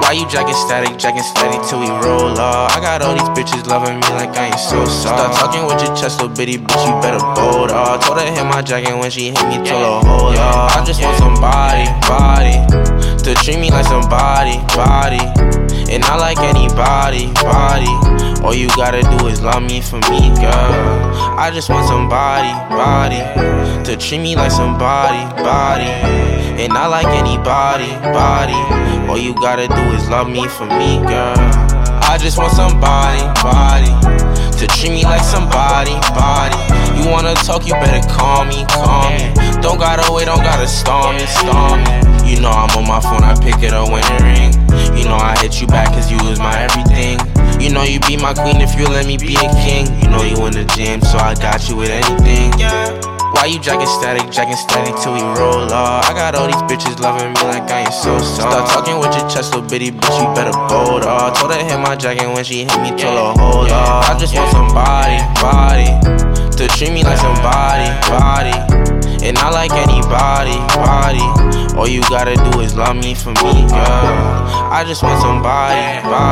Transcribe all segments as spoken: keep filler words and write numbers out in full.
Why you jacking static, jacking steady till we roll off? I got all these bitches loving me like I ain't so soft. Start talking with your chest, little bitty bitch, you better bold off. Told her hit my jacket when she hit me, told her hold off. I just want somebody, body, to treat me like somebody, body, and not like anybody, body. All you gotta do is love me for me, girl. I just want somebody, body, to treat me like somebody, body, and not like anybody, body. All you gotta do is love me for me, girl. I just want somebody, body, to treat me like somebody, body. You wanna talk, you better call me, call me. Don't gotta wait, don't gotta storm me, storm me. You know I'm on my phone, I pick it up when it ring. You know I hit you back cause you was my everything. You know you be my queen if you let me be a king. You know you in the gym, so I got you with anything. Why you jacking static, jacking steady till we roll off? I got all these bitches loving me like I ain't so soft. Start talking with your chest, little bitty bitch, you better bold off. Told her hit my jacket when she hit me, told her hold off. I just want somebody, body, to treat me like somebody, body, and not like anybody, body. All you gotta do is love me for me, girl. I just want somebody,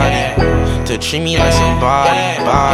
body, to treat me like somebody,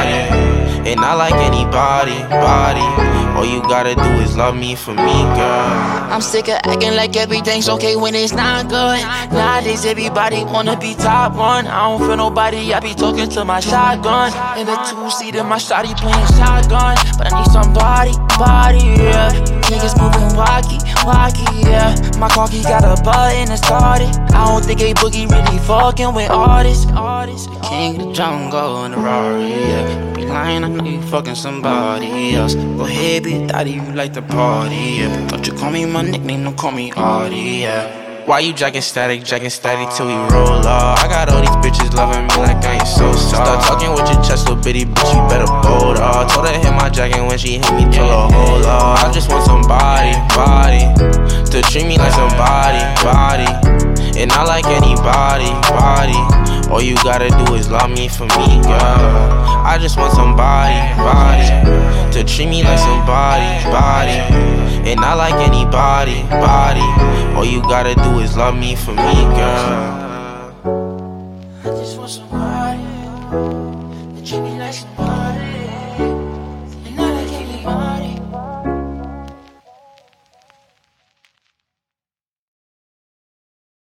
body, and not like anybody, body. All you gotta do is love me for me, girl. I'm sick of acting like everything's okay when it's not good. Nowadays everybody wanna be top one. I don't feel nobody, I be talking to my shotgun. In the two-seater, my shawty playing shotgun. But I need somebody, body, yeah. Niggas moving walkie, walkie, yeah. My car key got a button and started. I don't think A Boogie really fucking with artists, artists. King of the jungle in the Rari, yeah. Be lying, I know you fucking somebody else. Go ahead, be daddy, you like the party, yeah. Don't you call me my nickname, don't call me Artie, yeah. Why you jacking static, jacking steady till we roll off? I got all these bitches loving me like I ain't so soft. Start talking with your chest, little bitty bitch, you better bold off. Told her hit my jacket when she hit me, told her hold off. I just want somebody, body, to treat me like somebody, body, and not like anybody, body. All you gotta do is love me for me, girl. I just want somebody, body, to treat me like somebody, body, and not like anybody, body. All you gotta do is love me for me, girl.